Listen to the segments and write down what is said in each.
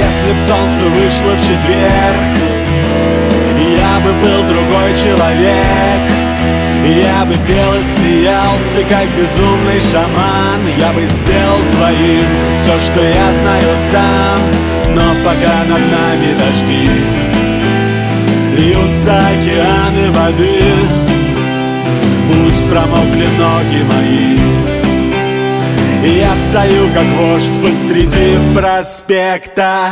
Если б солнце вышло в четверг, я бы был другой человек. Я бы пел и смеялся, как безумный шаман. Я бы сделал твоим все, что я знаю сам. Но пока над нами дожди, льются океаны воды, пусть промокли ноги мои, и я стою, как вождь, посреди проспекта.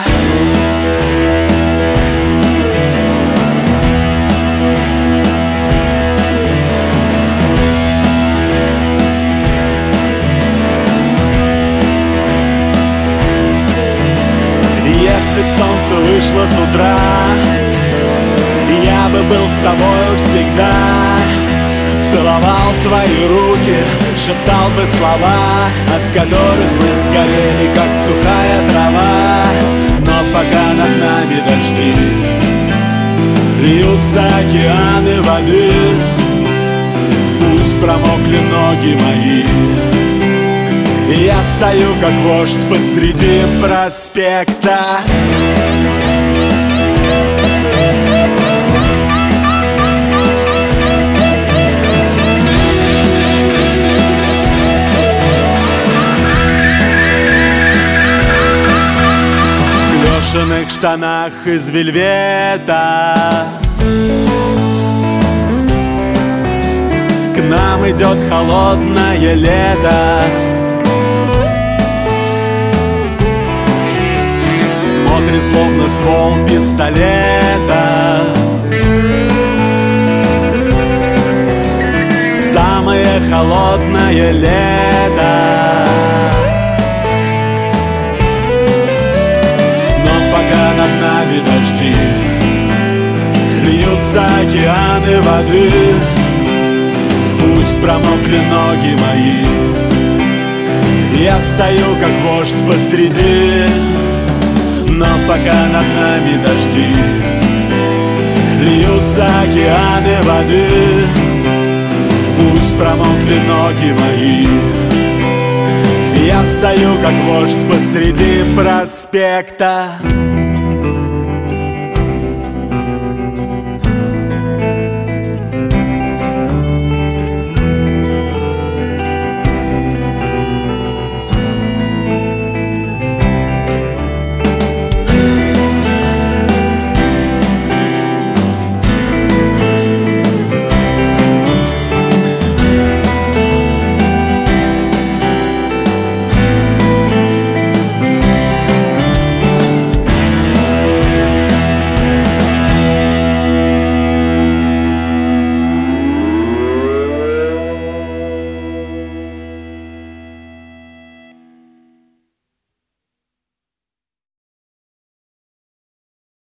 Если б солнце вышло с утра, я бы был с тобою всегда. Целовал твои руки, шептал бы слова, от которых мы сгорели, как сухая трава. Но пока над нами дожди, льются океаны воды, пусть промокли ноги мои, и я стою, как вождь, посреди проспекта. В клешаных штанах из вельвета к нам идет холодное лето. Смотрит словно ствол пистолета. Самое холодное лето. Но пока над нами дожди, льются океаны воды, пусть промокли ноги мои, я стою, как вождь, посреди. Но пока над нами дожди, льются океаны воды, пусть промокли ноги мои, я стою, как вождь, посреди проспекта.